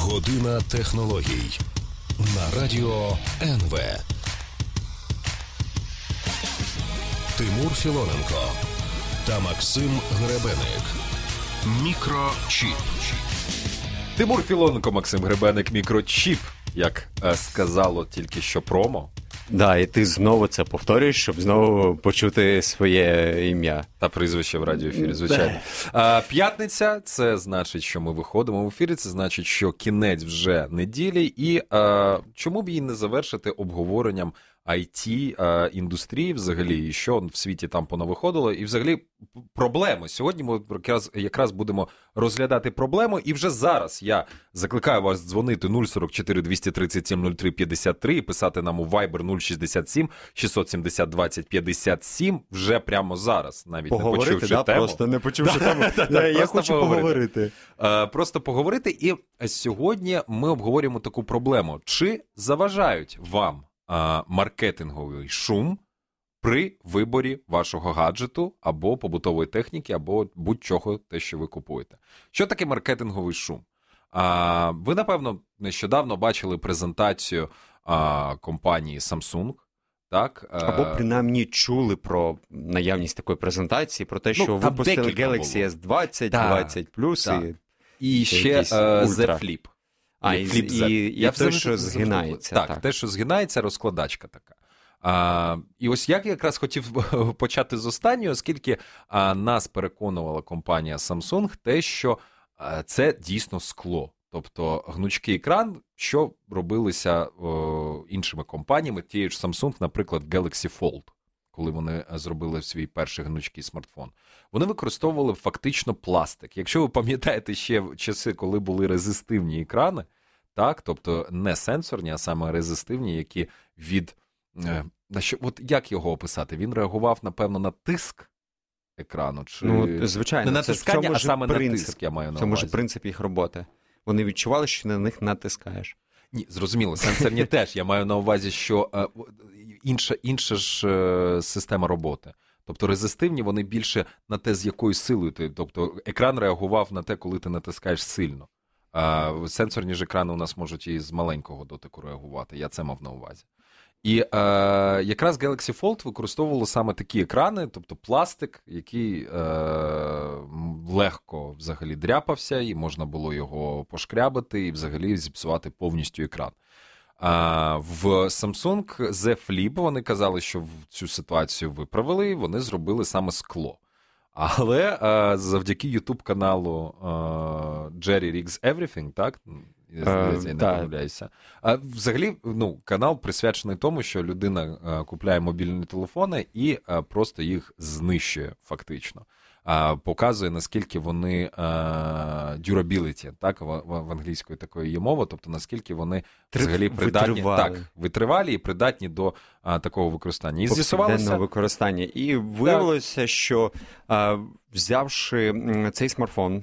Година технологій на радіо НВ. Тимур Філоненко та Максим Гребеник. Мікрочіп. Тимур Філоненко, Максим Гребеник, мікрочіп, як сказало тільки що промо. Да, і ти знову це повторюєш, щоб знову почути своє ім'я. Та прізвище в радіоефірі, звичайно. П'ятниця – це значить, що ми виходимо в ефірі, це значить, що кінець вже неділі. І чому б її не завершити обговоренням IT-індустрії взагалі, і що в світі там понавиходило, і взагалі проблеми. Сьогодні ми якраз будемо розглядати проблему, і вже зараз я закликаю вас дзвонити 044 237 03 53 і писати нам у Viber 067 670 20 57 вже прямо зараз, навіть поговорити, не почувши тему. Просто не почувши тему. Я хочу поговорити. Просто поговорити, і сьогодні ми обговорюємо таку проблему. Чи заважають вам маркетинговий шум при виборі вашого гаджету або побутової техніки, або будь-чого те, що ви купуєте? Що таке маркетинговий шум? Ви, напевно, нещодавно бачили презентацію компанії Samsung, так? Або принаймні чули про наявність такої презентації, про те, що випустили Galaxy S20, 20 Plus і ще Z Flip. І те, що згинається. Так, те, що згинається, розкладачка така. І ось я якраз хотів почати з останнього, оскільки нас переконувала компанія Samsung те, що це дійсно скло. Тобто гнучкий екран, що робилися іншими компаніями, тією ж Samsung, наприклад, Galaxy Fold, коли вони зробили свій перший гнучкий смартфон. Вони використовували фактично пластик. Якщо ви пам'ятаєте ще часи, коли були резистивні екрани, так, тобто не сенсорні, а саме резистивні, які від... От як його описати? Він реагував, напевно, на тиск екрану? Чи... звичайно. Не натискання, а саме на тиск, я маю на увазі. Це може принцип їх роботи. Вони відчували, що на них натискаєш. Ні, зрозуміло, сенсорні теж. Я маю на увазі, що інша ж система роботи. Тобто резистивні, вони більше на те, з якою силою ти. Тобто екран реагував на те, коли ти натискаєш сильно. Сенсорні ж екрани у нас можуть і з маленького дотику реагувати. Я це мав на увазі. І якраз Galaxy Fold використовувало саме такі екрани, тобто пластик, який легко взагалі дряпався, і можна було його пошкрябати і взагалі зіпсувати повністю екран. В Samsung Z Flip вони казали, що цю ситуацію виправили, вони зробили саме скло. Але завдяки YouTube-каналу Jerry Rigs Everything, так? Я не помиляюся. Взагалі, канал присвячений тому, що людина купляє мобільні телефони і просто їх знищує фактично. Показує, наскільки вони durability, так, в англійської такої є мова, тобто наскільки вони взагалі придатні, витривалі і придатні до такого використання. І з'ясувалося використання. І виявилося, що взявши цей смартфон,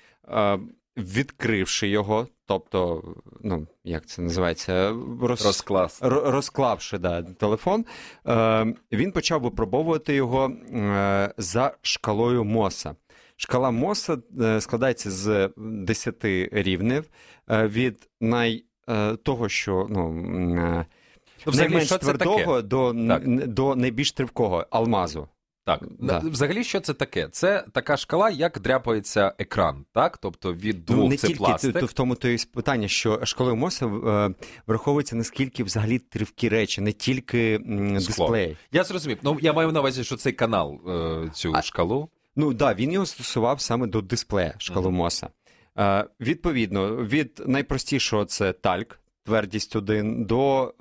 відкривши його, тобто, як це називається? Розклавши телефон, він почав випробовувати його за шкалою Моса. Шкала Моса складається з 10 рівнів від того, що найменш твердого до найбільш тривкого алмазу. Так, взагалі, що це таке? Це така шкала, як дряпається екран, так? Тобто від двох це пластик. Не тільки в тому то є питання, що шкалою Моса враховується, наскільки взагалі тривкі речі, не тільки дисплей. Я зрозумів. Я маю на увазі, що цей канал, цю шкалу. Він його стосував саме до дисплея, шкалу Моса. Відповідно, від найпростішого це тальк, твердість 1, до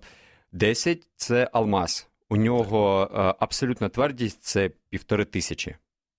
10 це алмаз. У нього абсолютна твердість – це 1500.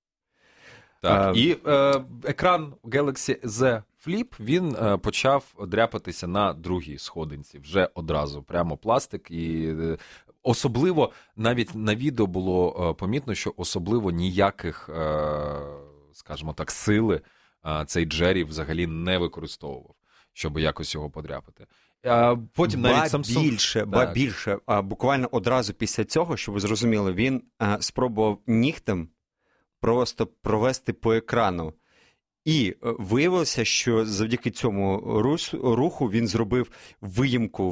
Так, і екран Galaxy Z Flip, він почав дряпатися на другій сходинці, вже одразу, прямо пластик. І особливо, навіть на відео було помітно, що особливо ніяких, скажімо так, сили цей Джері взагалі не використовував, щоб якось його подряпати. Потім навіть Samsung... більше. Буквально одразу після цього, щоб ви зрозуміли, він спробував нігтем просто провести по екрану. І виявилося, що завдяки цьому руху він зробив виїмку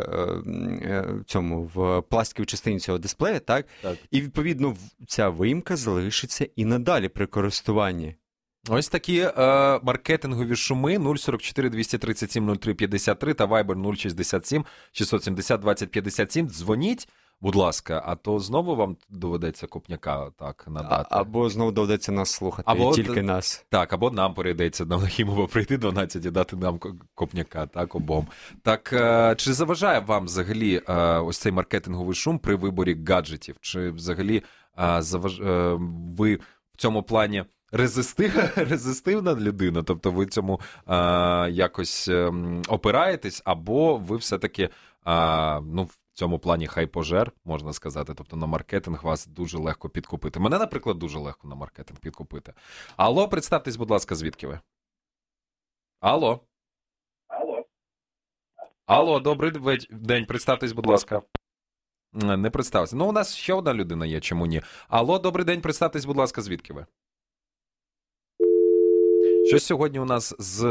в пластиковій частині цього дисплея, так? І, відповідно, ця виїмка залишиться і надалі при користуванні. Ось такі маркетингові шуми 044 237 03 53 та Viber 067 670 20 57. Дзвоніть, будь ласка, а то знову вам доведеться Копняка так надати. Або знову доведеться нас слухати, тільки нас. Так, або нам перейдеться на Нахімова прийти 12 і дати нам Копняка, так, обом. Так, чи заважає вам взагалі ось цей маркетинговий шум при виборі гаджетів? Чи взагалі ви в цьому плані резистивна людина, тобто ви цьому якось опираєтесь, або ви все-таки в цьому плані хайпожер, можна сказати, тобто на маркетинг вас дуже легко підкупити. Мене, наприклад, дуже легко на маркетинг підкупити. Алло, представтесь, будь ласка, звідки ви? Алло. Алло, добрий день, представтесь, будь ласка. Не представився. У нас ще одна людина є, чому ні. Алло, добрий день, представтесь, будь ласка, звідки ви? Що сьогодні у нас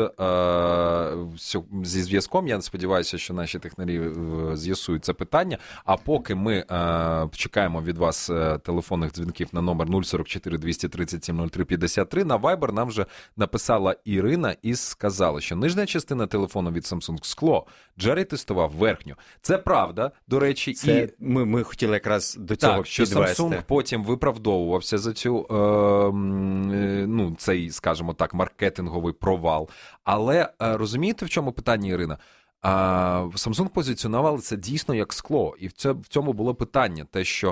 зі зв'язком, я сподіваюся, що наші технарі з'ясують це питання, а поки ми чекаємо від вас телефонних дзвінків на номер 044 237 03 53, на Viber нам вже написала Ірина і сказала, що нижня частина телефону від Samsung скло, Джері тестував верхню. Це правда, до речі. Ми хотіли якраз до цього так, що підвести. Samsung потім виправдовувався за цю, цей, скажімо так, маркетинговий провал. Але розумієте, в чому питання, Ірина? Samsung позиціонували це дійсно як скло. І в цьому було питання. Те, що,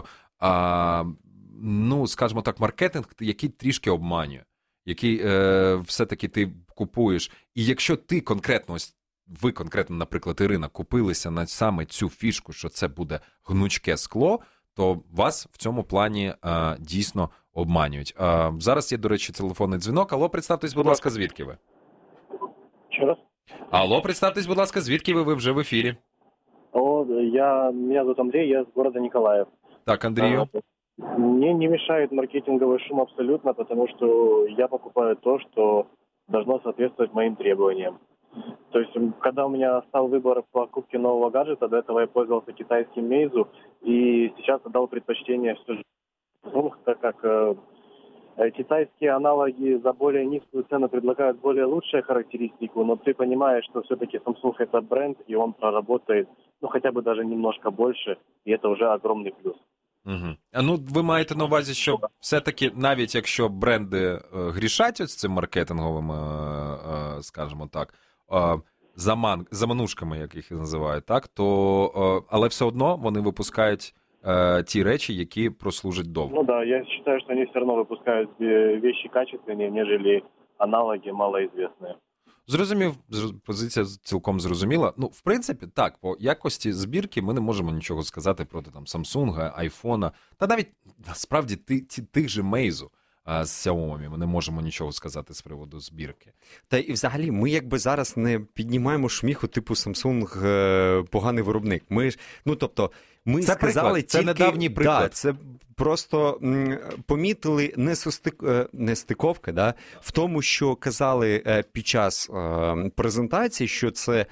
скажімо так, маркетинг, який трішки обманює. Який все-таки ти купуєш. І якщо ти конкретно, ви конкретно, наприклад, Ірина, купилися на саме цю фішку, що це буде гнучке скло, то вас в цьому плані дійсно обманюють. Зараз є, до речі, телефонний дзвінок. Алло, представтесь, будь ласка, звідки ви? Ще раз? Алло, представтесь, будь ласка, звідки ви вже в ефірі? Меня зовут Андрей, я с города Николаев. Так, Андрію. Мне не мешает маркетинговый шум абсолютно, потому что я покупаю то, что должно соответствовать моим требованиям. То есть, когда у меня стал выбор в покупке нового гаджета, до этого я пользовался китайским Meizu, и сейчас отдал предпочтение все же Samsung, так как китайские аналоги за более низкую цену предлагают более лучшую характеристику, но ты понимаешь, что все-таки Samsung это бренд, и он проработает, хотя бы даже немножко больше, и это уже огромный плюс. Угу. Ви маєте на увазі, що все-таки, навіть якщо бренди грішать ось цим маркетинговим, скажімо так, заманушками, як їх називають, так, то, але все одно вони випускають ті речі, які прослужать довго. Я вважаю, що вони все одно випускають речі качественні, ніж аналоги малоізвісні. Зрозумів, позиція цілком зрозуміла. В принципі, так, по якості збірки ми не можемо нічого сказати проти Samsung, айфона, та навіть, насправді, тих же Meizu з Xiaomi ми не можемо нічого сказати з приводу збірки. Та і взагалі, ми якби зараз не піднімаємо шміху типу Samsung поганий виробник. Ми це сказали приклад, це недавній приклад. Да, це просто помітили нестиковки, в тому, що казали під час презентації, що це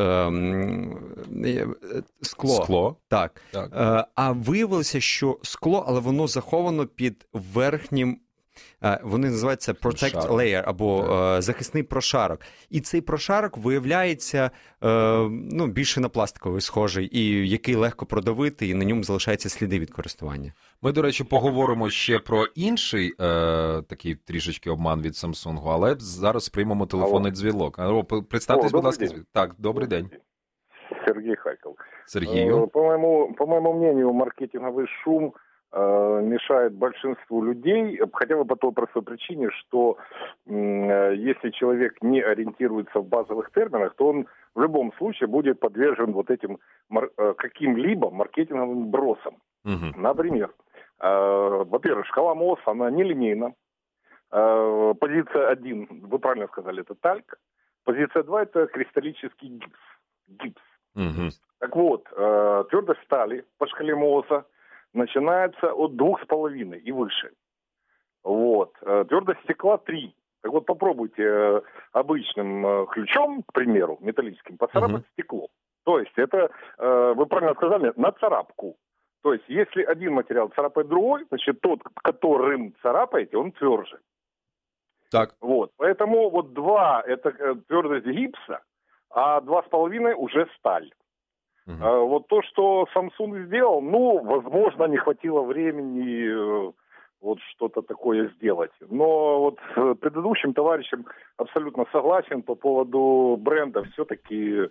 скло. Так. А виявилося, що скло, але воно заховано під верхнім, вони називаються Protect Layer, або захисний прошарок. І цей прошарок виявляється більше на пластиковий схожий, і який легко продавити, і на ньому залишаються сліди від користування. Ми, до речі, поговоримо ще про інший такий трішечки обман від Samsung, але зараз приймемо телефонний дзвінок. Представтесь, будь ласка. Так, добрий день. Сергей Харьков. Сергію. По моему мнению, маркетинговый шум мешает большинству людей, хотя бы по той простой причине, что если человек не ориентируется в базовых терминах, то он в любом случае будет подвержен вот этим каким-либо маркетинговым бросам. Угу. Например, во-первых, шкала МОС, она нелинейна. Позиция 1, вы правильно сказали, это тальк. Позиция 2 – это кристаллический гипс. Угу. Так вот, твердость стали по шкале МОСа начинается от 2,5 и выше. Вот. Твердость стекла 3. Так вот, попробуйте обычным ключом, к примеру, металлическим, поцарапать стекло. То есть это, вы правильно сказали, на царапку. То есть если один материал царапает другой, значит тот, которым царапаете, он тверже. Так. Вот. Поэтому вот 2 – это твердость гипса, а 2,5 уже сталь. Вот то, что Samsung сделал, возможно, не хватило времени вот что-то такое сделать. Но вот с предыдущим товарищем абсолютно согласен по поводу бренда. Все-таки,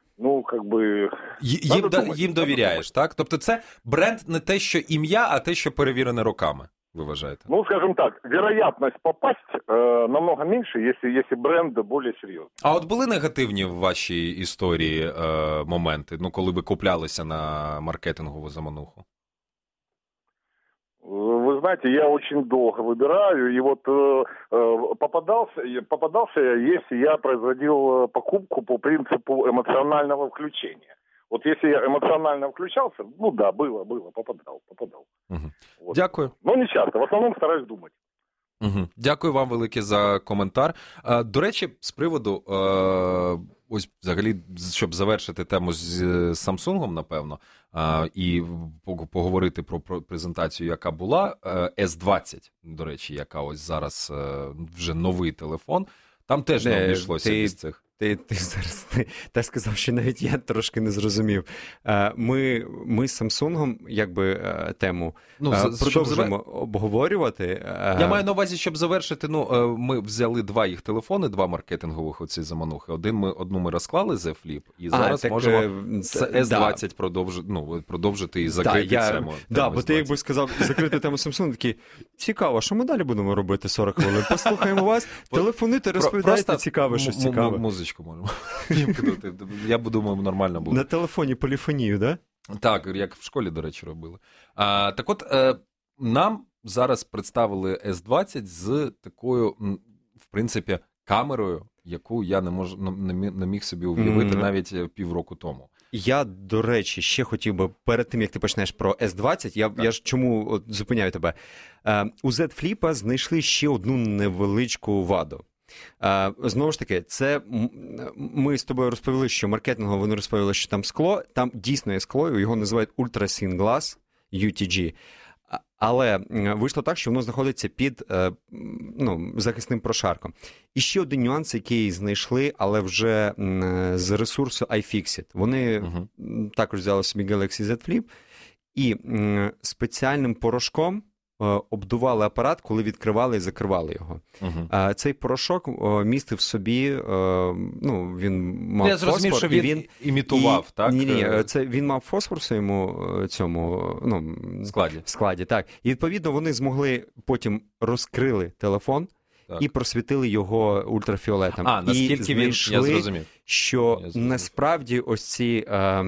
Їм довіряєш, так? Тобто це бренд не те, що ім'я, а те, що перевірене роками, ви вважаєте? Скажем так, вероятность попасть намного меньше, если бренд более серьезный. А от були негативні в вашій історії моменти, коли ви куплялися на маркетингову замануху? Вы знаете, я очень долго выбираю, и вот попадался я, если я производил покупку по принципу эмоционального включения. Вот если я эмоционально включался, попадал. Угу. Вот. Дякую. Не часто, в основном стараюсь думать. Угу. Дякую вам велике за коментар. До речі, з приводу, ось взагалі, щоб завершити тему з Samsung, напевно, і поговорити про презентацію, яка була, S20, до речі, яка ось зараз вже новий телефон, там теж не обійшлося без цих. Ти зараз так сказав, що навіть я трошки не зрозумів. Ми з Samsung, тему продовжуємо обговорювати. Я маю на увазі, щоб завершити, ми взяли 2 їх телефони, 2 маркетингових оці заманухи. Одну ми розклали Z Flip, і зараз можемо S20 продовжити і закрити тему. Бо ти якби сказав закрити тему Samsung, такий, цікаво, що ми далі будемо робити 40 хвилин? Послухаємо вас, телефонуйте, розповідайте цікаве, щось цікаве. Музичку можемо вімкнути. Я думаю, нормально буде. На телефоні поліфонію, да? Так, як в школі, до речі, робили. Так от, нам зараз представили S20 з такою, в принципі, камерою, яку я не міг собі уявити навіть півроку тому. Я, до речі, ще хотів би, перед тим, як ти почнеш про S20, я ж чому зупиняю тебе. У Z Flip знайшли ще одну невеличку ваду. Знову ж таки, це ми з тобою розповіли, що маркетингово вони розповіли, що там скло, там дійсно є скло, його називають Ultra Thin Glass, UTG. Але вийшло так, що воно знаходиться під захисним прошарком. І ще один нюанс, який знайшли, але вже з ресурсу iFixit. Вони також взяли собі Galaxy Z Flip і спеціальним порошком обдували апарат, коли відкривали і закривали його. Цей порошок містив в собі, він мав фосфор. Я зрозумів, що він імітував, так? Ні, він мав фосфор в своєму складі. Так. І, відповідно, вони змогли, потім розкрили телефон і просвітили його ультрафіолетом. Наскільки я зрозумів. Що насправді ось ці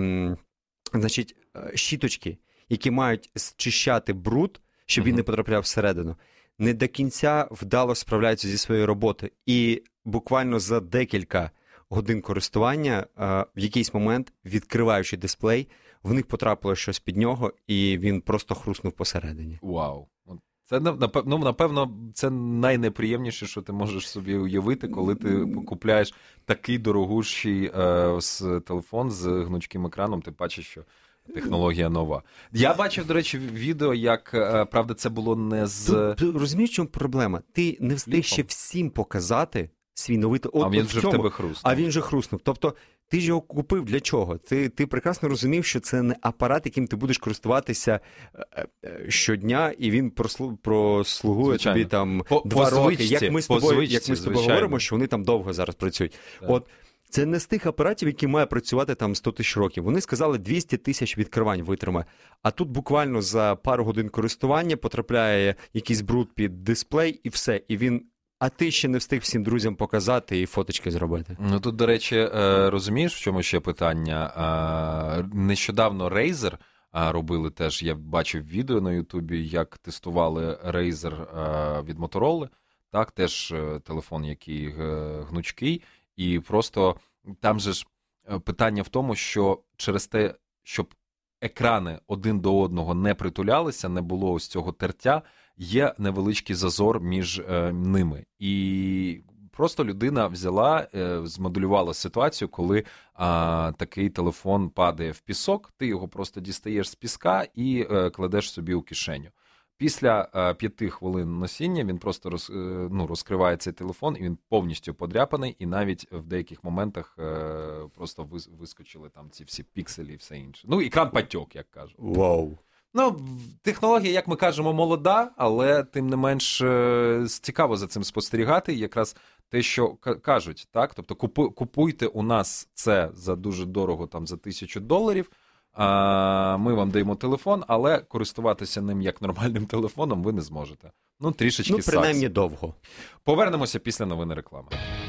щіточки, які мають зчищати бруд, щоб він не потрапляв всередину, не до кінця вдало справляються зі своєю роботою. І буквально за декілька годин користування, в якийсь момент, відкриваючи дисплей, в них потрапило щось під нього, і він просто хруснув посередині. Вау! Це, напевно, це найнеприємніше, що ти можеш собі уявити, коли ти купляєш такий дорогущий телефон з гнучким екраном, ти бачиш, що технологія нова. Я бачив, до речі, відео, як, правда, це було не з... Ти розумієш, в чому проблема? Ти не встиг ще всім показати свій новий... А він вже в тебе хруснув. А він вже хруснув. Тобто, ти ж його купив для чого? Ти прекрасно розумів, що це не апарат, яким ти будеш користуватися щодня, і він прослугує тобі там 2 роки. Як ми з тобою говоримо, що вони там довго зараз працюють. Так. От, це не з тих апаратів, які має працювати там 100 тисяч років. Вони сказали, 200 тисяч відкривань витримає. А тут буквально за пару годин користування потрапляє якийсь бруд під дисплей і все. І він... А ти ще не встиг всім друзям показати і фоточки зробити. Тут, до речі, розумієш, в чому ще питання? Нещодавно Razer робили теж, я бачив відео на Ютубі, як тестували Razer від Motorola. Так, теж телефон, який гнучкий. І просто там же ж питання в тому, що через те, щоб екрани один до одного не притулялися, не було ось цього тертя, є невеличкий зазор між ними. І просто людина взяла, змоделювала ситуацію, коли такий телефон падає в пісок, ти його просто дістаєш з піска і кладеш собі у кишеню. Після 5 хвилин носіння він просто розкриває цей телефон, і він повністю подряпаний, і навіть в деяких моментах просто вискочили там ці всі пікселі і все інше. Ну, екран потек, як кажуть. Вау. Ну, технологія, як ми кажемо, молода, але тим не менш цікаво за цим спостерігати. Якраз те, що кажуть, так? Тобто купуйте у нас це за дуже дорого, там за $1000, ми вам даємо телефон, але користуватися ним як нормальним телефоном ви не зможете. Ну, трішечки сакс. Ну, принаймні довго. Повернемося після новини реклами.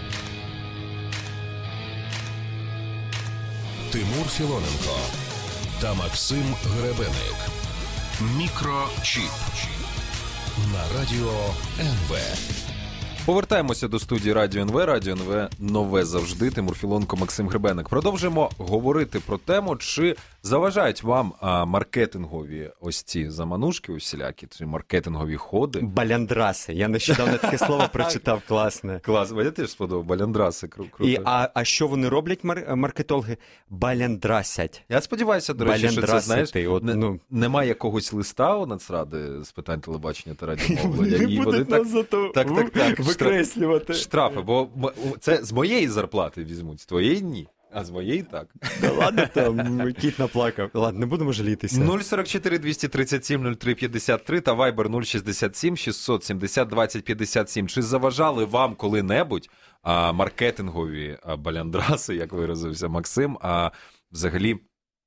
Тимур Філоненко та Максим Гребеник. Мікрочіп на Радіо НВ. Повертаємося до студії Радіо НВ. Радіо НВ нове завжди. Тимур Філоненко, Максим Гребеник. Продовжуємо говорити про тему, чи заважають вам маркетингові ось ці заманушки усілякі, чи маркетингові ходи. Баляндраси. Я нещодавно таке слово прочитав, класне. Клас, мені теж сподобав, баляндраси. Круто. А що вони роблять, маркетологи? Баляндрасять. Я сподіваюся, до речі, що це, знаєш, немає якогось листа у Нацради з питань телебачення та радіомовлення. Не будуть нас зато викреслювати. Штрафи, бо це з моєї зарплати візьмуть, з твоєї ні. А з моєї так. Да ладно там, кіт наплакав. Ладно, не будемо жалітися. 044 237 03 53 та Viber 067 670 20 57. Чи заважали вам коли-небудь маркетингові баляндраси, як виразився Максим, взагалі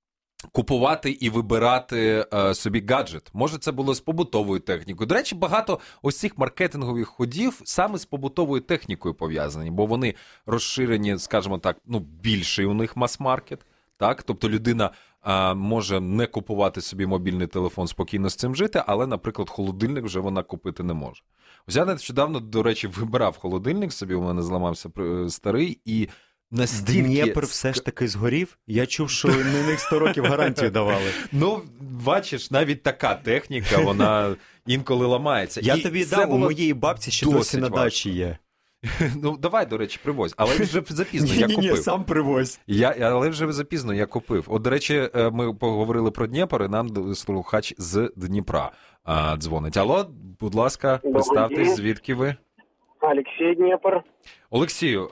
купувати і вибирати собі гаджет? Може, це було з побутовою технікою. До речі, багато ось цих маркетингових ходів саме з побутовою технікою пов'язані, бо вони розширені, скажімо так, більший у них мас-маркет. Так? Тобто людина може не купувати собі мобільний телефон, спокійно з цим жити, але, наприклад, холодильник вже вона купити не може. Ось я нещодавно, до речі, вибирав холодильник собі, у мене зламався старий, і настільки... Дніпр все ж таки згорів? Я чув, що на них 100 років гарантію давали. Ну, бачиш, навіть така техніка, вона інколи ламається. Я тобі дам, у моєї бабці ще досі на дачі є. Ну, давай, до речі, привозь. Але вже запізно, я купив. Ні, сам привозь. Але вже запізно я купив. От, до речі, ми поговорили про Дніпр, і нам слухач з Дніпра дзвонить. Алло, будь ласка, представтесь, звідки ви? Олексій, Дніпр. Олексію,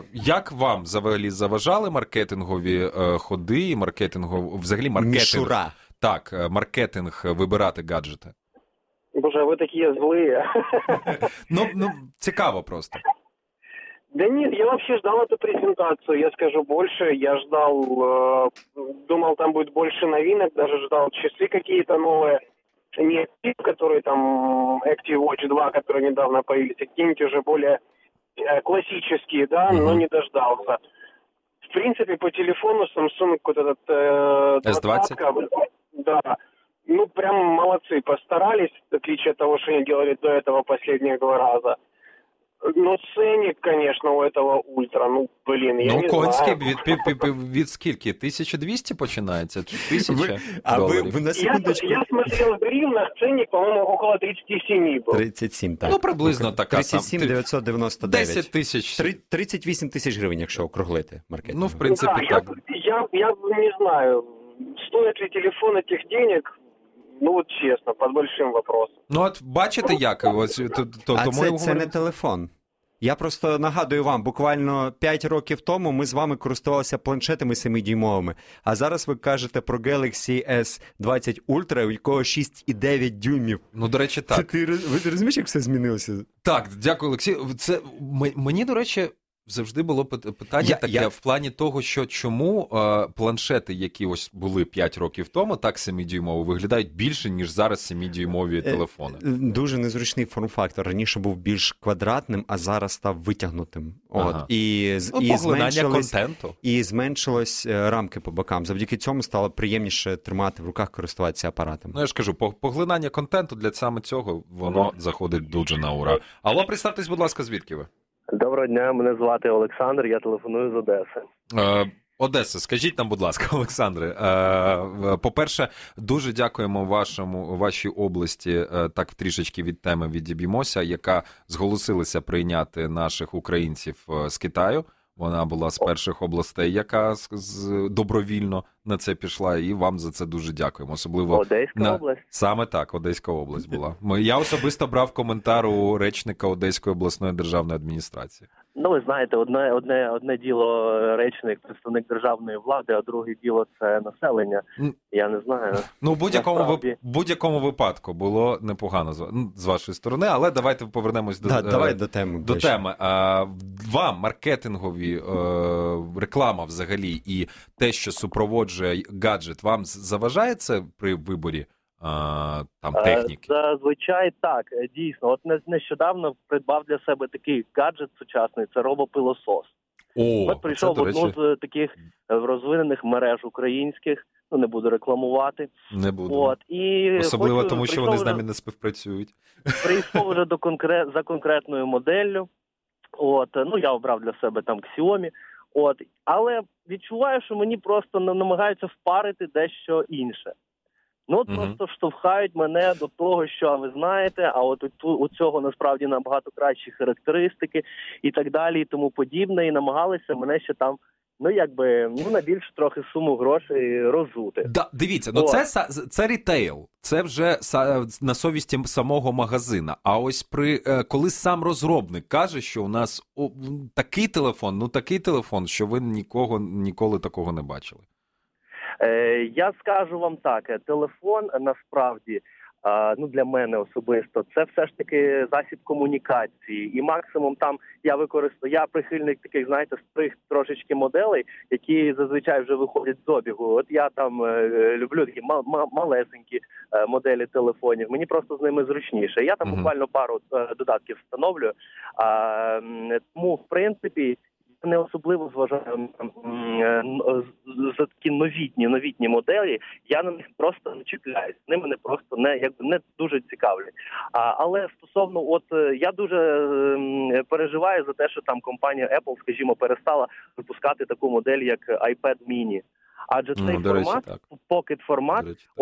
як вам взагалі заважали маркетингові ходи і взагалі маркетинг? Мішура. Так, маркетинг, вибирати гаджети. Боже, ви такі злые. Ну, цікаво просто. Да нет, я вообще ждал эту презентацию, я скажу больше. Я ждал, думал, там будет больше новинок, даже ждал часы какие-то новые. Не которые там Active Watch 2, которые недавно появились, а какие-нибудь уже более классические, да, но не дождался. В принципе, по телефону Samsung вот этот S20. Да. Ну, прям молодцы, постарались, в отличие от того, что они делали до этого последние 2 раза. Ну, ценник, конечно, у этого ультра, я не знаю. Ну, конський від скільки? 1200 починається? Чи 1000 доларів? Ви на секундочку... Я смотрел в гривнах, ценник, по-моему, около 37 был. 37, так. Ну, приблизно така. 37 999. 10 тисяч. 38 тисяч гривень, якщо округлити маркетинг. Ну, в принципі, да, так. Я не знаю, стоит ли телефон этих денег. Ну, от чесно, під большим вопросом. Ну, от бачите, як? Це не телефон. Я просто нагадую вам, буквально 5 років тому ми з вами користувалися планшетами 7-дюймовими, а зараз ви кажете про Galaxy S20 Ultra, у якого 6,9 дюймів. Ну, до речі, так. Ви розумієш, як все змінилося? Так, дякую, Олексій. Мені, до речі, завжди було питання таке в плані того, що чому планшети, які ось були 5 років тому, так 7-дюймові, виглядають більше, ніж зараз 7-дюймові телефони. Дуже незручний форм-фактор. Раніше був більш квадратним, а зараз став витягнутим. Ага. І контенту. І зменшилось рамки по бокам. Завдяки цьому стало приємніше тримати в руках, користуватися апаратом. Ну, я ж кажу, поглинання контенту для саме цього, воно заходить дуже на ура. Алло, представтесь, будь ласка, звідки ви? Доброго дня, мене звати Олександр, я телефоную з Одеси. Одеса, скажіть нам, будь ласка, Олександре, по-перше, дуже дякуємо вашій області, так трішечки від теми відіб'ємося, яка зголосилася прийняти наших українців з Китаю. Вона була з перших областей, яка добровільно на це пішла, і вам за це дуже дякуємо. Особливо Одеська область. Саме так, Одеська область була. Я особисто брав коментар у речника Одеської обласної державної адміністрації. Ну, ви знаєте, одне діло речник, представник державної влади, а друге діло це населення. Я не знаю. Ну, в будь-якому випадку було непогано з вашої сторони, але давайте повернемось до теми. До теми. Вам маркетингові реклама взагалі і те, що супроводжує гаджет, вам заважає це при виборі техніки? Зазвичай так, дійсно. От нещодавно придбав для себе такий гаджет сучасний, це робопилосос. От прийшов в одну з таких розвинених мереж українських, не буду рекламувати. Не буду. Особливо тому, що вони з нами не співпрацюють. Прийшов вже за конкретною моделлю. Я обрав для себе там Xiaomi. Але відчуваю, що мені просто намагаються впарити дещо інше. Просто штовхають мене до того, що ви знаєте, а у цього насправді набагато кращі характеристики і так далі, і тому подібне, і намагалися мене ще там, на більшу трохи суму грошей роззути. Дивіться, це рітейл, це вже на совісті самого магазина. А ось коли сам розробник каже, що у нас такий телефон, що ви ніколи такого не бачили. Я скажу вам так, телефон насправді, для мене особисто, це все ж таки засіб комунікації. І максимум там я прихильник таких, знаєте, старих трошечки моделей, які зазвичай вже виходять з обігу. От я там люблю такі малесенькі моделі телефонів, мені просто з ними зручніше. Я там буквально пару додатків встановлюю, тому, в принципі, не особливо зважаю за такі новітні моделі, я на них просто не чіпляюсь, вони мене просто не дуже цікавлять. Але стосовно, я дуже переживаю за те, що там компанія Apple, скажімо, перестала випускати таку модель, як iPad mini. Адже цей формат, покет-формат,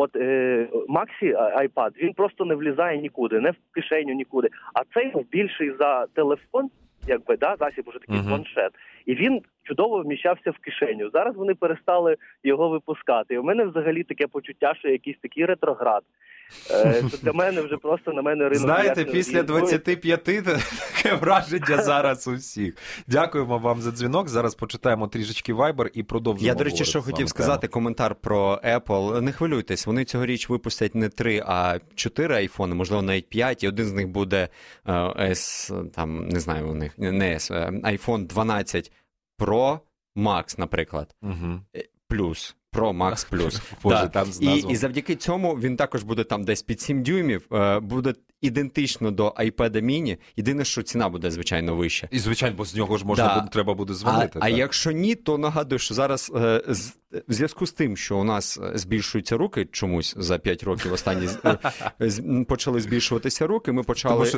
Maxi iPad, він просто не влізає нікуди, не в кишеню нікуди. А цей більший за телефон, засіб уже такий планшет. І він чудово вміщався в кишеню. Зараз вони перестали його випускати. І у мене взагалі таке почуття, що якийсь такий ретроград. Що для мене вже просто на мене ринок... Знаєте, після 25 таке враження зараз у всіх. Дякуємо вам за дзвінок. Зараз почитаємо трішечки Viber і продовжуємо. Я, до речі, що хотів сказати, коментар про Apple. Не хвилюйтесь, вони цьогоріч випустять не 3, а 4 айфони, можливо, навіть 5, і один з них буде не знаю у них, не S, iPhone 12 Pro Max, наприклад. Плюс. Pro Max Plus. Боже, там і завдяки цьому він також буде там десь під 7 дюймів, буде ідентично до iPad mini. Єдине, що ціна буде, звичайно, вища. І, звичайно, бо з нього ж треба буде дзвонити. А якщо ні, то нагадую, що зараз в зв'язку з тим, що у нас збільшуються руки чомусь за 5 років останні почали збільшуватися руки, ми почали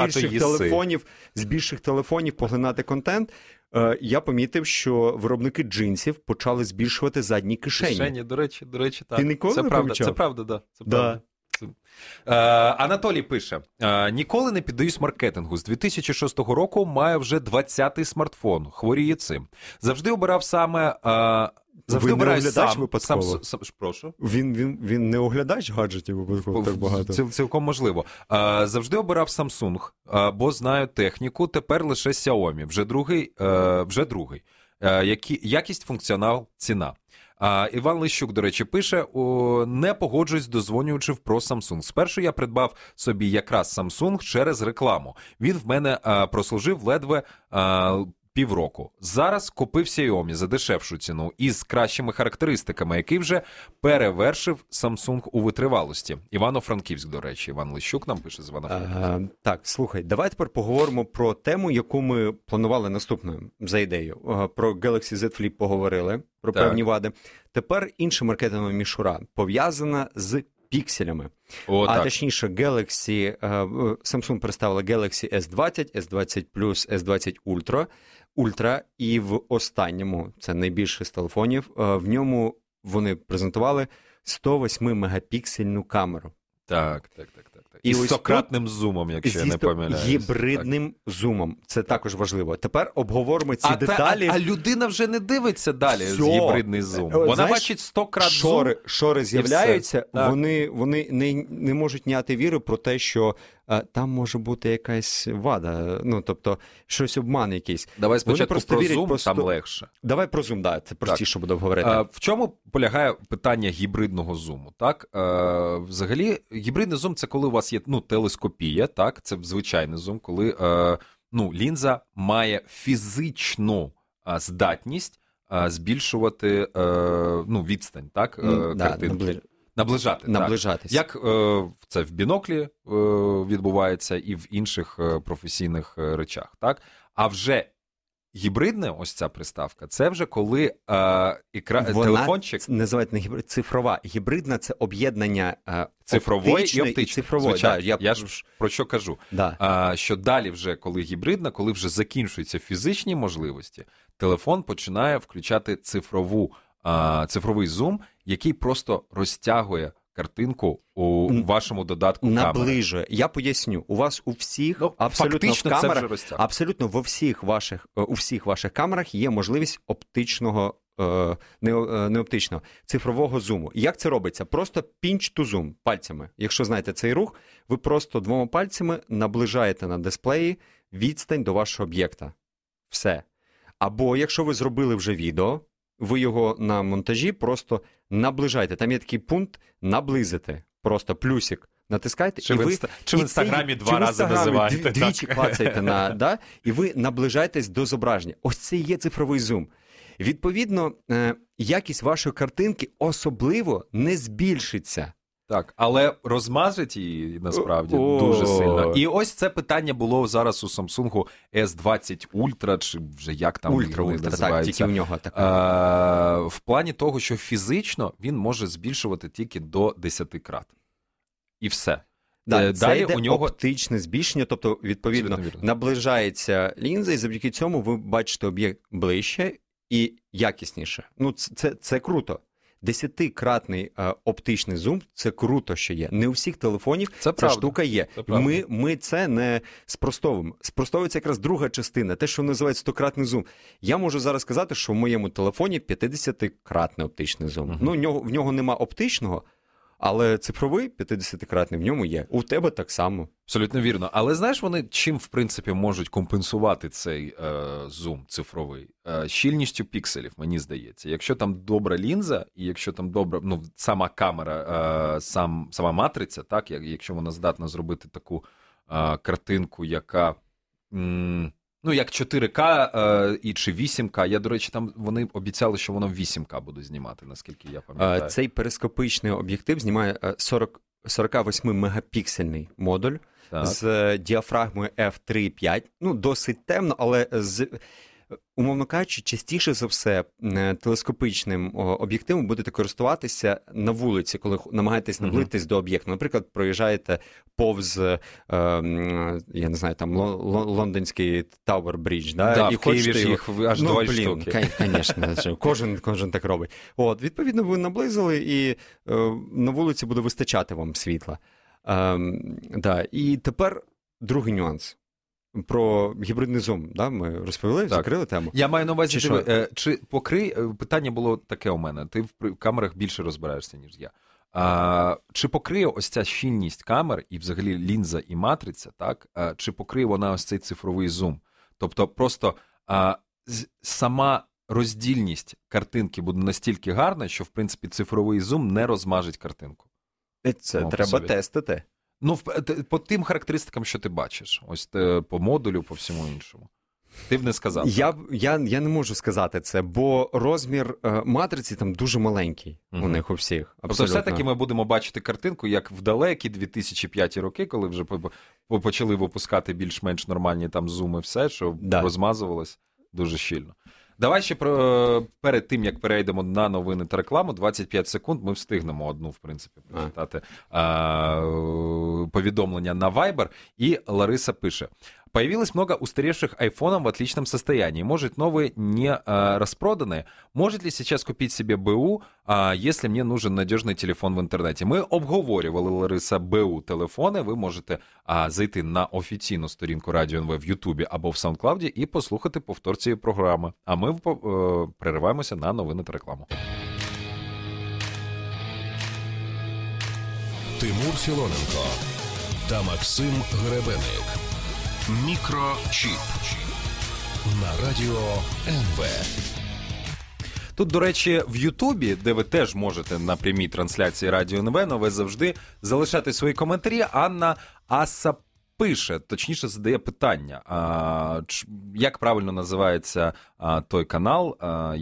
з більших телефонів поглинати контент. Я помітив, що виробники джинсів почали збільшувати задні кишені. До речі, так. Ти ніколи не помічав? Це правда, да. Це правда. Анатолій пише: ніколи не піддаюсь маркетингу. З 2006 року маю вже 20-й смартфон. Хворіє цим. Завжди обирав саме... Завжди обираю сам. Прошу. Він не оглядач гаджетів випадково так багато. Цілком можливо. Завжди обирав Samsung, бо знаю техніку. Тепер лише Xiaomi. Вже другий. Якість, функціонал, ціна. Іван Лищук, до речі, пише: не погоджуюсь дозвонюючи про Samsung. Спершу я придбав собі якраз Samsung через рекламу. Він в мене прослужив ледве півроку. Зараз купив Xiaomi за дешевшу ціну із кращими характеристиками, який вже перевершив Samsung у витривалості. Івано-Франківськ, до речі. Іван Лищук нам пише з Івано-Франківська. Так, слухай, давай тепер поговоримо про тему, яку ми планували наступною за ідеєю. Про Galaxy Z Flip поговорили, про певні вади. Тепер інша маркетингова мішура, пов'язана з пікселями. Так. Точніше, Samsung представила Galaxy S20, S20 Plus, S20 Ultra, і в останньому, це найбільший з телефонів, в ньому вони презентували 108-мегапіксельну камеру. Так. І з 100-кратним зумом, якщо я не помиляюсь. Гібридним зумом. Це також важливо. Тепер обговоримо ці деталі. А людина вже не дивиться далі з гібридний зум. Вона бачить 100-крат зум. Шори з'являються, вони не можуть няти віри про те, що там може бути якась вада, тобто щось обман якийсь. Давай спочатку про зум, там легше. Давай про зум, це простіше буде говорити. В чому полягає питання гібридного зуму? Так? Взагалі, гібридний зум – це коли у вас є телескопія, так? Це звичайний зум, коли лінза має фізичну здатність збільшувати відстань, так? Картинки. Наближатись. Як це в біноклі відбувається і в інших професійних речах. Так? А вже гібридна ось ця приставка, це вже коли телефончик... Вона називають не гібрид, цифрова. Гібридна – це об'єднання цифрової і оптичної. Я ж про що кажу. Да. Що далі вже, коли гібридна, коли вже закінчуються фізичні можливості, телефон починає включати цифровий зум, який просто розтягує картинку у вашому додатку камери. Наближує. Я поясню. У вас у всих, абсолютно в камерах, абсолютно у всіх ваших камерах є можливість оптичного, не оптичного, цифрового зуму. Як це робиться? Просто pinch to zoom пальцями. Якщо знаєте цей рух, ви просто 2 пальцями наближаєте на дисплеї відстань до вашого об'єкта. Все. Або, якщо ви зробили вже відео, ви його на монтажі просто наближаєте. Там є такий пункт «наблизити». Просто плюсик натискаєте. Чи в Інстаграмі 2 рази називаєте. Двічі клацаєте, і ви наближаєтесь до зображення. Ось це і є цифровий зум. Відповідно, якість вашої картинки особливо не збільшиться. Так, але розмазать її, насправді, дуже сильно. І ось це питання було зараз у Samsung S20 Ultra, чи вже як там називається. Так, тільки в нього таке. В плані того, що фізично він може збільшувати тільки до 10 крат. І все. Далі це йде у нього оптичне збільшення, тобто, відповідно, наближається лінза, і завдяки цьому ви бачите об'єкт ближче і якісніше. Це круто. 10-кратний оптичний зум – це круто, що є. Не у всіх телефонів ця штука є. Ми це не спростовуємо. Спростовується якраз друга частина, те, що називають 100-кратний зум. Я можу зараз сказати, що в моєму телефоні 50-кратний оптичний зум. В нього нема оптичного, але цифровий 50-кратний в ньому є. У тебе так само. Абсолютно вірно. Але знаєш, вони чим, в принципі, можуть компенсувати цей зум цифровий? Щільністю пікселів, мені здається. Якщо там добра лінза, і якщо там добра, сама камера, сама матриця, так, якщо вона здатна зробити таку картинку, яка... як 4К чи 8К. Я, до речі, там вони обіцяли, що воно 8К буде знімати, наскільки я пам'ятаю. Цей перископичний об'єктив знімає 48-мегапіксельний модуль з діафрагмою f3.5. Досить темно, але умовно кажучи, частіше за все телескопичним об'єктивом будете користуватися на вулиці, коли намагаєтесь наблизитись до об'єкту. Наприклад, проїжджаєте повз, я не знаю, там лондонський Tower Bridge, і в Києві їх аж 2 штуки. Звісно, кожен так робить. Відповідно, ви наблизили, і на вулиці буде вистачати вам світла. І тепер другий нюанс. Про гібридний зум, ми розповіли, закрили тему. Я маю на увазі, чи питання було таке у мене, ти в камерах більше розбираєшся, ніж я. Чи покриє ось ця щільність камер, і взагалі лінза і матриця, так? Чи покриє вона ось цей цифровий зум? Тобто просто сама роздільність картинки буде настільки гарна, що, в принципі, цифровий зум не розмажить картинку. Це треба тестити. По тим характеристикам, що ти бачиш. Ось по модулю, по всьому іншому. Ти б не сказав. Я не можу сказати це, бо розмір матриці там дуже маленький у них у всіх. Тобто все-таки ми будемо бачити картинку, як в далекі 2005 роки, коли вже почали випускати більш-менш нормальні там зуми, все, що розмазувалось дуже щільно. Давай ще перед тим, як перейдемо на новини та рекламу, 25 секунд, ми встигнемо одну, в принципі, прочитати повідомлення на Viber. І Лариса пише. Появилось много устаревших айфонов в отличном состоянии. Может, новые не распроданные? Может ли сейчас купить себе БУ, если мне нужен надежный телефон в интернете? Ми обговорювали, Лариса, БУ телефони. Ви можете зайти на офіційну сторінку Радіо НВ в Ютубі або в SoundCloud і послухати повтор цієї програми. А ми перериваємося на новини та рекламу. Тимур Філоненко та Максим Гребеник. Мікрочіп на Радіо НВ. Тут, до речі, в Ютубі, де ви теж можете на прямій трансляції Радіо НВ, но ви завжди залишати свої коментарі. Анна Аса пише, точніше задає питання, як правильно називається той канал,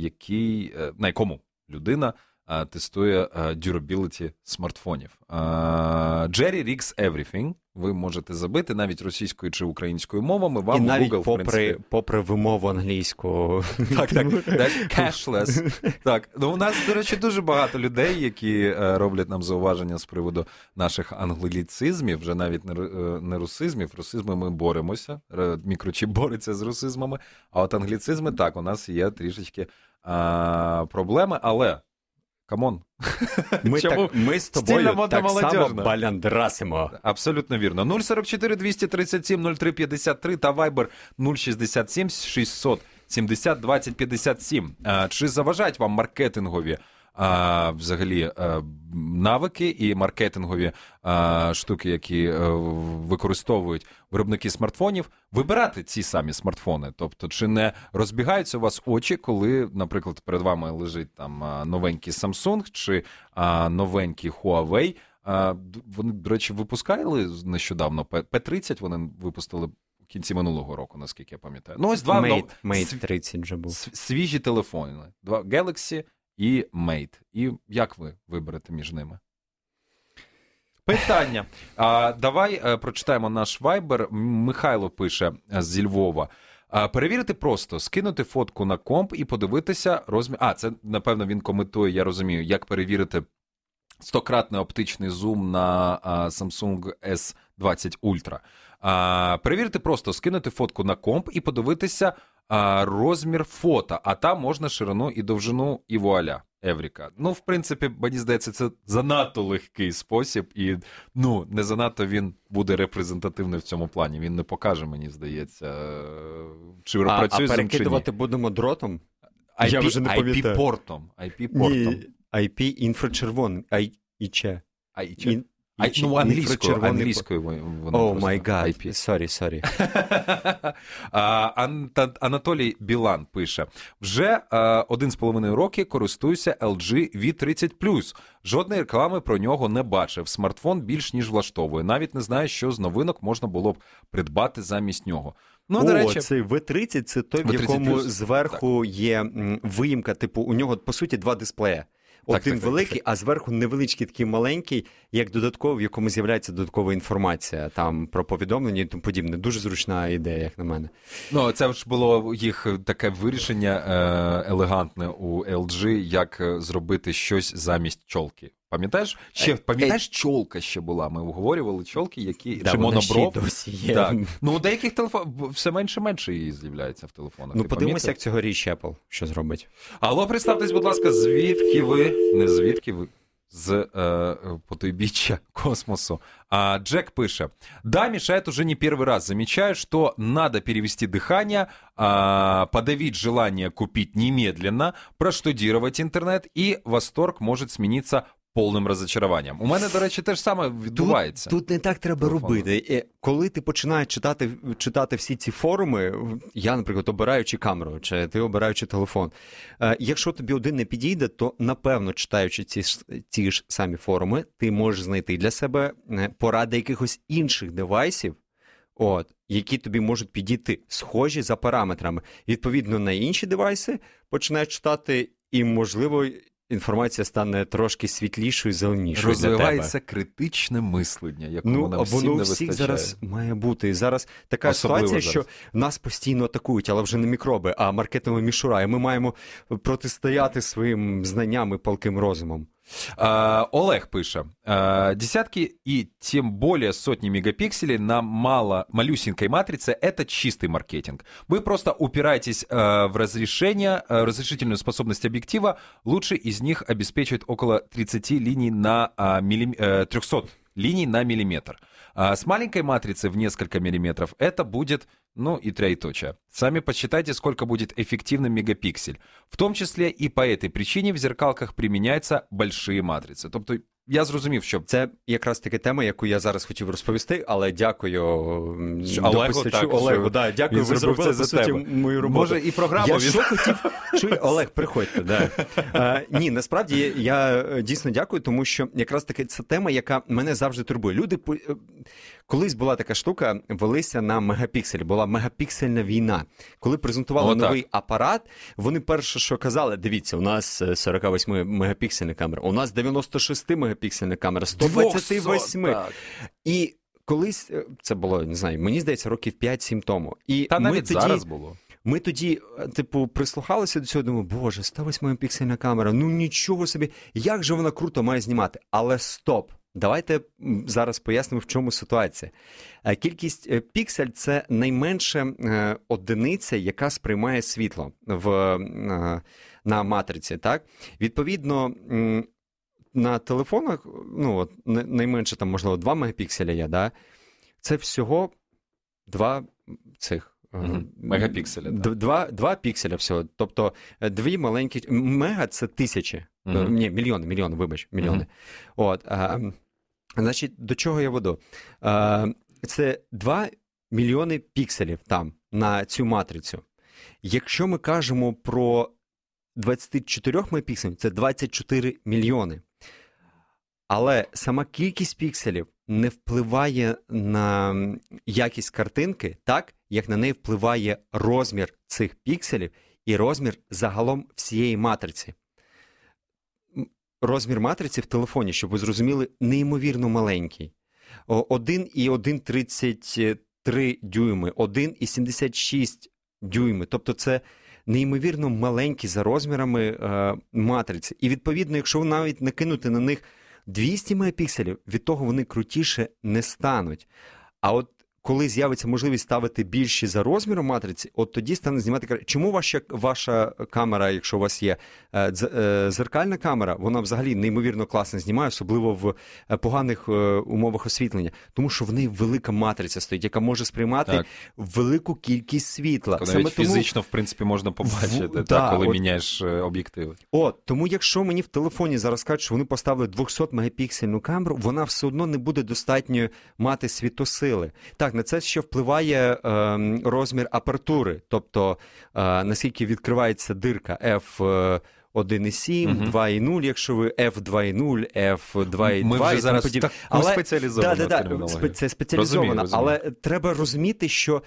на якому людина тестує durability смартфонів. Jerry Rigs Everything. Ви можете забити навіть російською чи українською мовами. Вам і навіть Google, попри вимову англійську. Так. Cashless. Так. Ну, у нас, до речі, дуже багато людей, які роблять нам зауваження з приводу наших англіцизмів, вже навіть не русизмів. Русизми ми боремося. Мікрочіп бореться з русизмами. А от англіцизми, так, у нас є трішечки проблеми, але камон. Ми з тобою так само баляндрасимо. Абсолютно вірно. 044 237 03 53 та Viber 067 670 20 57. Чи заважають вам маркетингові взагалі навики і маркетингові штуки, які використовують виробники смартфонів, вибирати ці самі смартфони? Тобто, чи не розбігаються у вас очі, коли, наприклад, перед вами лежить там новенький Samsung чи новенький Huawei? Вони, до речі, випускали нещодавно P30, вони випустили в кінці минулого року, наскільки я пам'ятаю. Ну, ось два Mate 30 вже був. Свіжі телефони. Два Galaxy і Mate. І як ви виберете між ними? Питання. Давай прочитаємо наш Viber. Михайло пише зі Львова. Перевірити просто, скинути фотку на комп і подивитися розмір. Це, напевно, він коментує, я розумію, як перевірити 100-кратний оптичний зум на Samsung S20 Ultra. Перевірити просто, скинути фотку на комп і подивитися розмір фото, а там можна ширину і довжину, і вуаля, Евріка. Ну, в принципі, мені здається, це занадто легкий спосіб, і, не занадто він буде репрезентативний в цьому плані. Він не покаже, мені здається, чи працює з ним, чи ні. А перекидувати будемо дротом? Я вже не пам'ятаю. IP-портом. Ні, IP-інфрачервоний. IP. Англійською вона. О, май гад, sorry. Анатолій Білан пише. Вже 1,5 роки користуюся LG V30+. Жодної реклами про нього не бачив. Смартфон більш ніж влаштовує. Навіть не знаю, що з новинок можна було б придбати замість нього. До речі, цей V30 – це той, в якому зверху є виїмка, типу, у нього, по суті, два дисплеї. Один великий, а зверху невеличкий, такий маленький, як додатково, в якому з'являється додаткова інформація там про повідомлення і тому подібне. Дуже зручна ідея, як на мене. Це ж було їх таке вирішення елегантне у LG, як зробити щось замість чолки. Пам'ятаєш? Пам'ятаєш, чолка ще була? Ми обговорювали чолки, які... чи монобров. Досі є. Так. У деяких все менше її з'являється в телефонах. Подивимося, як цьогоріч Apple що зробить. Алло, представтесь, будь ласка, звідки ви? Не звідки ви? З потойбіччя космосу. Джек пише. Да, мешает уже не первый раз. Замечаю, что надо перевести дыхание, подавить желание купить немедленно, проштудировать интернет, и восторг может смениться повним розчаруванням. У мене, до речі, те ж саме відбувається. Тут не так треба робити. Коли ти починаєш читати всі ці форуми, я, наприклад, обираючи камеру, чи ти обираючи телефон, якщо тобі один не підійде, то, напевно, читаючи ці ж самі форуми, ти можеш знайти для себе поради якихось інших девайсів, які тобі можуть підійти, схожі за параметрами. Відповідно, на інші девайси починаєш читати і, можливо, інформація стане трошки світлішою, зеленішою Розвивається для тебе. критичне мислення, якому нам всім воно не всіх вистачає. зараз має бути. І зараз така Особливо ситуація, зараз. що нас постійно атакують, але вже не мікроби, а маркетингова мішура. І ми маємо протистояти своїм знанням і палким розумом. Олег пише, десятки и тем более сотни мегапикселей на малюсенькой матрице – это чистый маркетинг. Вы просто упираетесь в разрешительную способность объектива. Лучше из них обеспечивает около 30 линий на 300 линий на миллиметр. С маленькой матрицы в несколько миллиметров это будет, и троеточие. Сами посчитайте, сколько будет эффективным мегапиксель. В том числе и по этой причине в зеркалках применяются большие матрицы. Тобто, я зрозумів, що... Це якраз таки тема, яку я зараз хотів розповісти, але дякую Олегу. Дякую, ви зробили, по суті, мою роботу. Може, і програму що хотів... Олег, приходьте. Ні, насправді, я дійсно дякую, тому що якраз таки це тема, яка мене завжди турбує. Люди... Колись була така штука, велися на мегапікселі, була мегапіксельна війна. Коли презентували новий апарат, вони перше, що казали, дивіться, у нас 48-мегапіксельна камера, у нас 96-мегапіксельна камера, 128. І колись, це було, не знаю, мені здається, років 5-7 тому. І та навіть зараз було. Ми тоді, прислухалися до цього, думали, боже, 108-мегапіксельна камера, нічого собі, як же вона круто має знімати. Але стоп! Давайте зараз пояснимо, в чому ситуація. Кількість піксель – це найменша одиниця, яка сприймає світло на матриці. Так? Відповідно, на телефонах, найменше, там, можливо, 2 мегапікселя є, да? Це всього 2 цих. Мегапікселя. 2 пікселя всього. Тобто, 2 маленькі... Мега – це тисячі. Ні, мільйони. От, значить, до чого я веду? Це 2 мільйони пікселів там, на цю матрицю. Якщо ми кажемо про 24 мегапікселів, це 24 мільйони. Але сама кількість пікселів не впливає на якість картинки так, як на неї впливає розмір цих пікселів і розмір загалом всієї матриці. Розмір матриці в телефоні, щоб ви зрозуміли, неймовірно маленький. 1,133 дюйми, 1,76 дюйми. Тобто це неймовірно маленькі за розмірами матриці. І відповідно, якщо ви навіть накинути на них 200 мегапікселів, від того вони крутіше не стануть. А от коли з'явиться можливість ставити більші за розміром матриці, от тоді стане знімати... Чому ваша камера, якщо у вас є зеркальна камера, вона взагалі неймовірно класно знімає, особливо в поганих умовах освітлення? Тому що в неї велика матриця стоїть, яка може сприймати велику кількість світла. Навіть фізично, в принципі, можна побачити, коли міняєш об'єктиви. Тому якщо мені в телефоні зараз кажуть, що вони поставили 200-мегапіксельну камеру, вона все одно не буде достатньо мати світосили. Так, на це ще впливає розмір апертури, тобто наскільки відкривається дирка F1.7, 2.0, якщо ви F2.0, F2.2. Ми вже зараз таку спеціалізовану термінологію. Це спеціалізовано, розумію. Але треба розуміти, що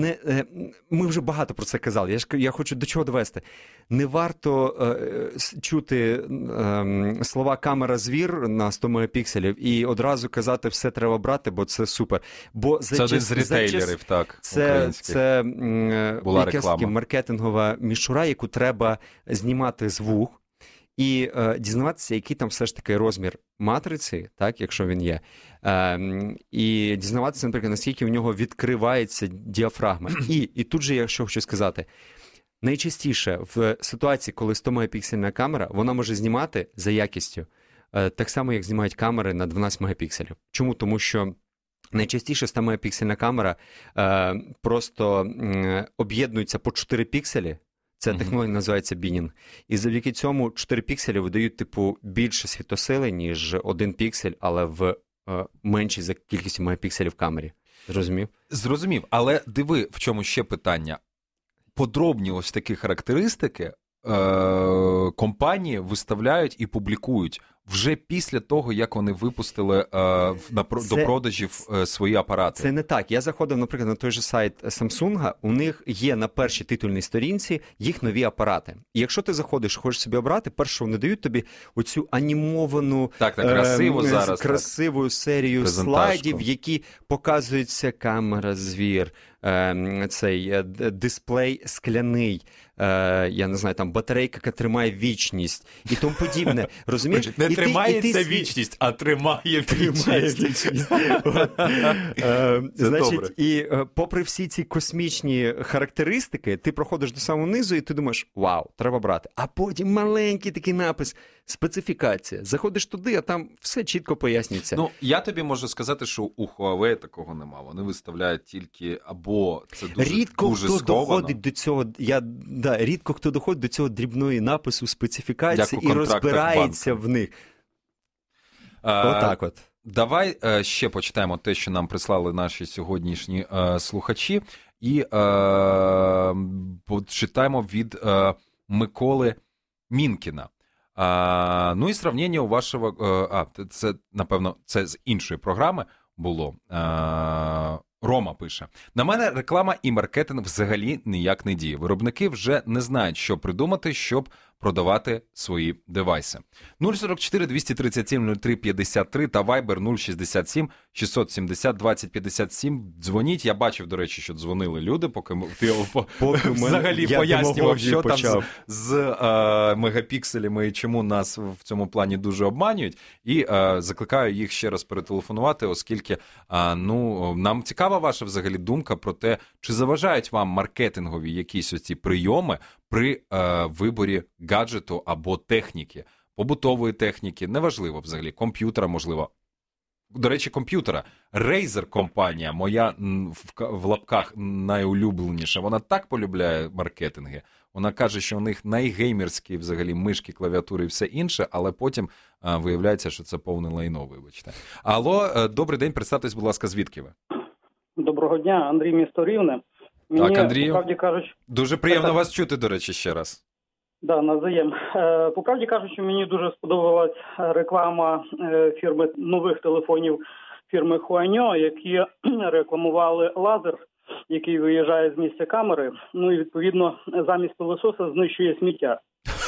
ми вже багато про це казали. Я хочу до чого довести. Не варто чути слова «камера-звір» на 100 мегапікселів і одразу казати «все треба брати, бо це супер». Бо це один з ретейлерів, так, українських. Це якась маркетингова мішура, яку треба знімати звук і дізнаватися, який там все ж таки розмір матриці, так, якщо він є, і дізнаватися, наприклад, наскільки в нього відкривається діафрагма. І тут же я що хочу сказати, найчастіше в ситуації, коли 100-мегапіксельна камера, вона може знімати за якістю так само, як знімають камери на 12 мегапікселів. Чому? Тому що найчастіше 100-мегапіксельна камера просто об'єднується по 4 пікселі. Це технологія називається бінінг. І завдяки цьому 4 пікселі видають, більше світосили, ніж 1 піксель, але в меншій за кількістю мегапікселів в камері. Зрозумів? Зрозумів. Але диви, в чому ще питання. Подробні ось такі характеристики компанії виставляють і публікують вже після того, як вони випустили до продажів свої апарати. Це не так. Я заходив, наприклад, на той же сайт Samsung, у них є на першій титульній сторінці їх нові апарати. І якщо ти заходиш, хочеш собі обрати, перше вони дають тобі оцю анімовану, красиву серію слайдів, в які показується камера, звір, цей дисплей скляний, я не знаю, там батарейка, яка тримає вічність і тому подібне. Розумієш? Не тримається вічність, а тримає вічність. Значить, і попри всі ці космічні характеристики, ти проходиш до самого низу і ти думаєш, вау, треба брати. А потім маленький такий напис, специфікація. Заходиш туди, а там все чітко пояснюється. Ну, я тобі можу сказати, що у Huawei такого нема. Вони виставляють тільки або це дуже рідко хто сховано. Доходить до цього, рідко хто доходить до цього дрібної напису специфікації і розбирається в них. Отак от. Давай ще почитаємо те, що нам прислали наші сьогоднішні слухачі, і почитаємо від Миколи Мінкіна. Ну і сравнення у вашого... це, напевно, це з іншої програми було. Рома пише. На мене реклама і маркетинг взагалі ніяк не діє. Виробники вже не знають, що придумати, щоб продавати свої девайси. 044 237 03 53 та Viber 067 670 20 57. Дзвоніть. Я бачив, до речі, що дзвонили люди, поки ти взагалі пояснював, що там з мегапікселями і чому нас в цьому плані дуже обманюють. І закликаю їх ще раз перетелефонувати, оскільки нам цікава ваша взагалі думка про те, чи заважають вам маркетингові якісь оці прийоми при виборі гаджету або техніки, побутової техніки, неважливо взагалі, комп'ютера, можливо. До речі, комп'ютера. Razer компанія, моя в лапках найулюбленіша, вона так полюбляє маркетинги. Вона каже, що у них найгеймерські взагалі мишки, клавіатури і все інше, але потім виявляється, що це повне лайно, вибачте. Алло, добрий день, представтесь, будь ласка, звідки ви? Доброго дня, Андрій, місто Рівне. Так, Андрію, по правді кажучи, дуже приємно вас чути, до речі, ще раз. Да, навзаєм. По правді кажучи, мені дуже сподобалась реклама фірми нових телефонів фірми Huanio, які рекламували лазер, який виїжджає з місця камери, ну і відповідно замість пилососа знищує сміття.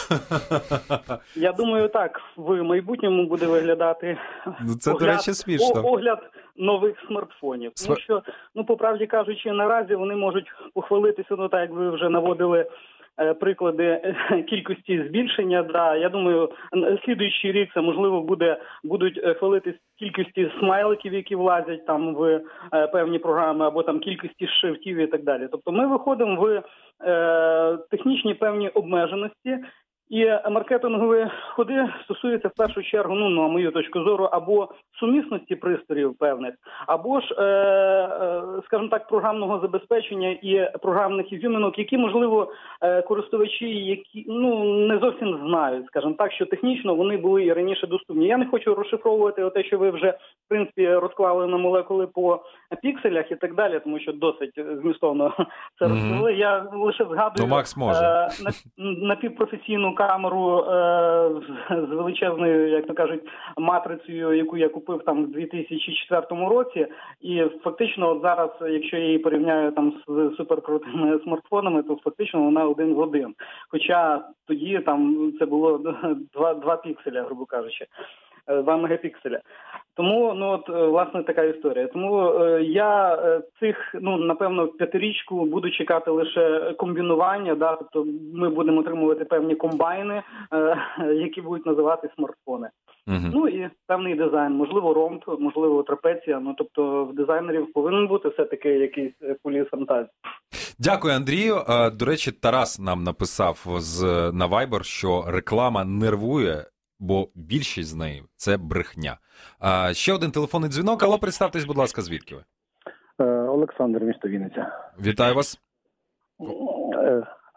Я думаю, так в майбутньому буде виглядати це, до речі, смішно. Огляд нових смартфонів. Тому що, по правді кажучи, наразі вони можуть похвалитися, так як ви вже наводили приклади кількості збільшення. Да, я думаю, слідуючий рік це, можливо, будуть хвалитись кількості смайликів, які влазять там в певні програми, або там кількості шрифтів і так далі. Тобто ми виходимо в технічні певні обмеженості, і маркетингові ходи стосуються в першу чергу, на мою точку зору, або сумісності пристроїв певних, або ж, скажімо так, програмного забезпечення і програмних ізюминок, які, можливо, користувачі, які не зовсім знають, скажімо так, що технічно вони були і раніше доступні. Я не хочу розшифровувати те, що ви вже, в принципі, розклали на молекули по пікселях і так далі, тому що досить змістовно це розповіли. Я лише згадую напівпрофесійну камеру з величезною, як то кажуть, матрицею, яку я купив там в 2004 році, і фактично от зараз, якщо я її порівняю там з суперкрутими смартфонами, то фактично вона 1 в 1. Хоча тоді там це було 2 пікселя, грубо кажучи. 2 мегапікселя. Тому, власне, така історія. Тому я цих, напевно, 5-річку буду чекати лише комбінування, да, тобто ми будемо отримувати певні комбайни, які будуть називати смартфони. Ну і певний дизайн, можливо, ромб, можливо, трапеція, тобто в дизайнерів повинен бути все-таки якийсь поліфантазія. Дякую, Андрію. До речі, Тарас нам написав на Viber, що реклама нервує, бо більшість з неї – це брехня. Ще один телефонний дзвінок. Алло, представтесь, будь ласка, звідки ви? Олександр, місто Вінниця. Вітаю вас. Алло.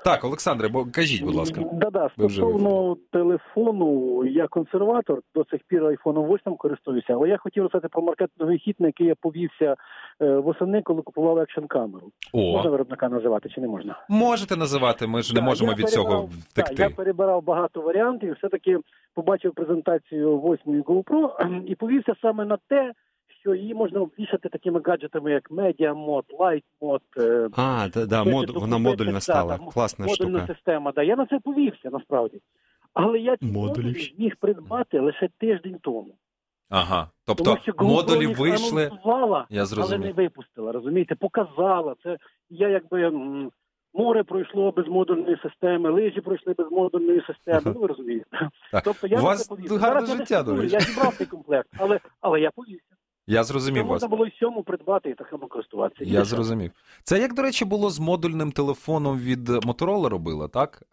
Так, Олександре, кажіть, будь ласка. Да-да, стосовно телефону, я консерватор, до цих пір iPhone 8 користуюся, але я хотів розказати про маркетинговий хід, на який я повівся восени, коли купував екшн-камеру. Можна виробника називати чи не можна? Можете називати, ми ж не можемо від цього втекти. Я перебирав багато варіантів, все-таки побачив презентацію 8-ї GoPro і повівся саме на те, що її можна обвішати такими гаджетами, як Media Mod, Light Mod. Вона модульна стала, класна модульна штука. Система, да. Я на це повівся, насправді. Але я ці модулі зміг придбати лише тиждень тому. Ага, тобто модулі вийшли, я але не випустила, розумієте, показала. Це я якби... Море пройшло без модульної системи, лижі пройшли без модульної системи, ну ви розумієте. Тобто я у вас гарне життя, до речі. Я зібрав цей комплект, але я повівся. Я зрозумів вас. Можна було й сьому придбати і так само користуватися. Я зрозумів. Це як, до речі, було з модульним телефоном від Motorola робила, так?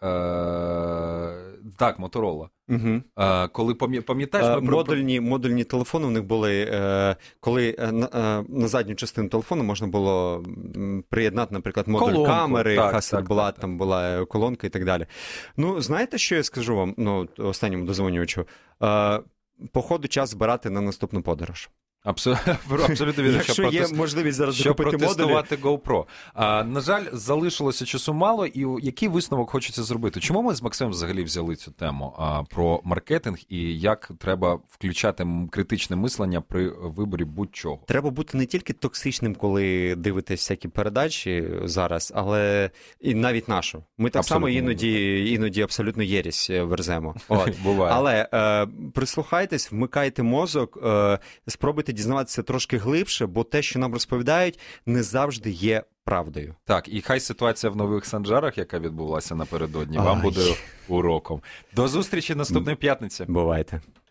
Так, Motorola. Угу. Коли пам'ятаєш... Модульні телефони в них були, коли на задню частину телефону можна було приєднати, наприклад, модуль колонку, камери, Hasselblad, там була колонка і так далі. Ну, знаєте, що я скажу вам, останньому дозвонювачу? Походу, час збирати на наступну подорож. Абсолютно вірно. Якщо є можливість зараз закупити модулі. Щоб протестувати GoPro. На жаль, залишилося часу мало, і який висновок хочеться зробити? Чому ми з Максимом взагалі взяли цю тему про маркетинг і як треба включати критичне мислення при виборі будь-чого? Треба бути не тільки токсичним, коли дивитесь всякі передачі зараз, але і навіть нашу. Ми так само іноді абсолютно єресь верземо. Буває. Але прислухайтесь, вмикайте мозок, спробуйте дізнаватися трошки глибше, бо те, що нам розповідають, не завжди є правдою. Так, і хай ситуація в Нових Санжарах, яка відбулася напередодні, вам буде уроком. До зустрічі наступної п'ятниці. Бувайте.